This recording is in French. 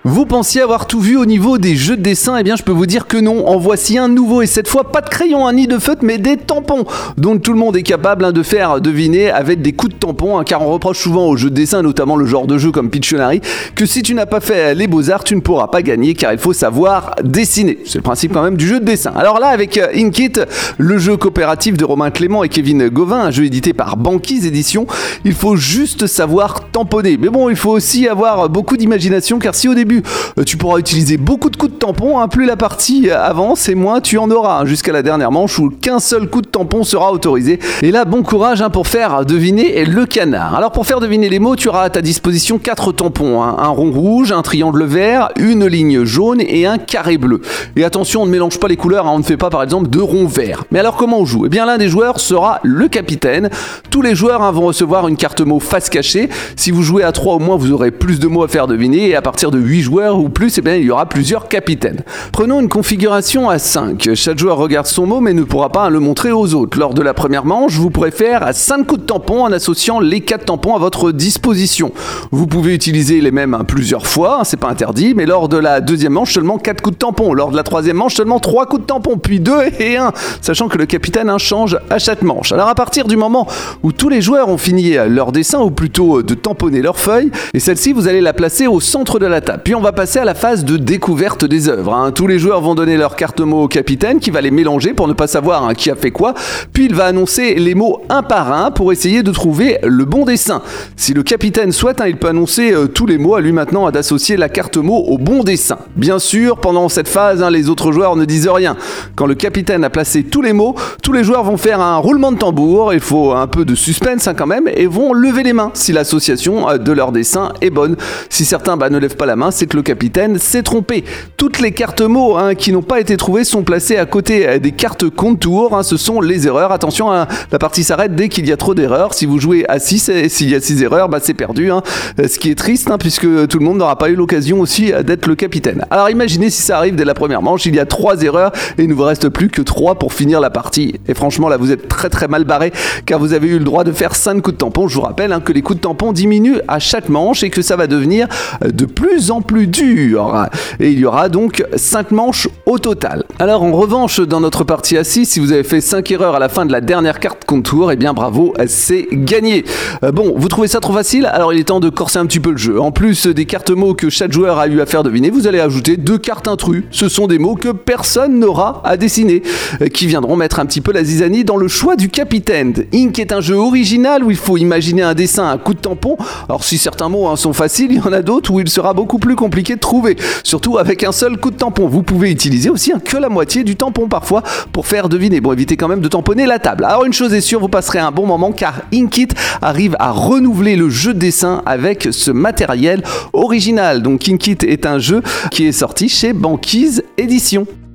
Vous pensiez avoir tout vu au niveau des jeux de dessin? Eh bien je peux vous dire que non, en voici un nouveau et cette fois pas de crayon ni de feutre mais des tampons dont tout le monde est capable de faire deviner avec des coups de tampon car on reproche souvent aux jeux de dessin, notamment le genre de jeu comme Pictionary, que si tu n'as pas fait les beaux-arts tu ne pourras pas gagner car il faut savoir dessiner. C'est le principe quand même du jeu de dessin. Alors là avec Inkit, le jeu coopératif de Romain Clément et Kevin Gauvin, un jeu édité par Banquise Édition, il faut juste savoir tamponner. Mais bon, il faut aussi avoir beaucoup d'imagination car si au début tu pourras utiliser beaucoup de coups de tampon, plus la partie avance et moins tu en auras, jusqu'à la dernière manche où qu'un seul coup de tampon sera autorisé. Et là, bon courage pour faire deviner le canard. Alors pour faire deviner les mots, tu auras à ta disposition 4 tampons, un rond rouge, un triangle vert, une ligne jaune et un carré bleu. Et attention, on ne mélange pas les couleurs, on ne fait pas par exemple de rond vert. Mais alors comment on joue? Eh bien l'un des joueurs sera le capitaine. Tous les joueurs vont recevoir une carte mot face cachée. Si vous jouez à 3 au moins, vous aurez plus de mots à faire deviner et à partir de 8 joueurs ou plus, eh bien, il y aura plusieurs capitaines. Prenons une configuration à 5. Chaque joueur regarde son mot mais ne pourra pas le montrer aux autres. Lors de la première manche, vous pourrez faire 5 coups de tampon en associant les 4 tampons à votre disposition. Vous pouvez utiliser les mêmes plusieurs fois, c'est pas interdit, mais lors de la deuxième manche, seulement 4 coups de tampon. Lors de la troisième manche, seulement 3 coups de tampon, puis 2 et 1, sachant que le capitaine change à chaque manche. Alors à partir du moment où tous les joueurs ont fini leur dessin, ou plutôt de tamponner leur feuille, et celle-ci, vous allez la placer au centre de la table. Puis on va passer à la phase de découverte des œuvres. Tous les joueurs vont donner leur carte mots au capitaine qui va les mélanger pour ne pas savoir qui a fait quoi. Puis il va annoncer les mots un par un pour essayer de trouver le bon dessin. Si le capitaine souhaite, il peut annoncer tous les mots à lui maintenant d'associer la carte mot au bon dessin. Bien sûr, pendant cette phase, les autres joueurs ne disent rien. Quand le capitaine a placé tous les mots, tous les joueurs vont faire un roulement de tambour, il faut un peu de suspense quand même, et vont lever les mains si l'association de leur dessin est bonne. Si certains ne lèvent pas la main, c'est que le capitaine s'est trompé. Toutes les cartes mots qui n'ont pas été trouvées sont placées à côté des cartes contours, ce sont les erreurs. Attention, la partie s'arrête dès qu'il y a trop d'erreurs. Si vous jouez à 6 et s'il y a 6 erreurs, c'est perdu. Ce qui est triste puisque tout le monde n'aura pas eu l'occasion aussi d'être le capitaine. Alors imaginez si ça arrive dès la première manche, il y a 3 erreurs et il ne vous reste plus que 3 pour finir la partie. Et franchement là vous êtes très très mal barré car vous avez eu le droit de faire 5 coups de tampon. Je vous rappelle que les coups de tampon diminuent à chaque manche et que ça va devenir de plus en plus dur. Et il y aura donc 5 manches au total. Alors en revanche, dans notre partie à 6, si vous avez fait 5 erreurs à la fin de la dernière carte contour, eh bien bravo, c'est gagné. Bon, vous trouvez ça trop facile? Alors il est temps de corser un petit peu le jeu. En plus des cartes mots que chaque joueur a eu à faire deviner, vous allez ajouter 2 cartes intrus. Ce sont des mots que personne n'aura à dessiner, qui viendront mettre un petit peu la zizanie dans le choix du capitaine. Ink est un jeu original où il faut imaginer un dessin à coup de tampon. Alors si certains mots sont faciles, il y en a d'autres où il sera beaucoup plus compliqué de trouver, surtout avec un seul coup de tampon. Vous pouvez utiliser aussi que la moitié du tampon parfois pour faire deviner. Bon, évitez quand même de tamponner la table. Alors une chose est sûre, vous passerez un bon moment car Inkit arrive à renouveler le jeu de dessin avec ce matériel original. Donc Inkit est un jeu qui est sorti chez Banquise Édition.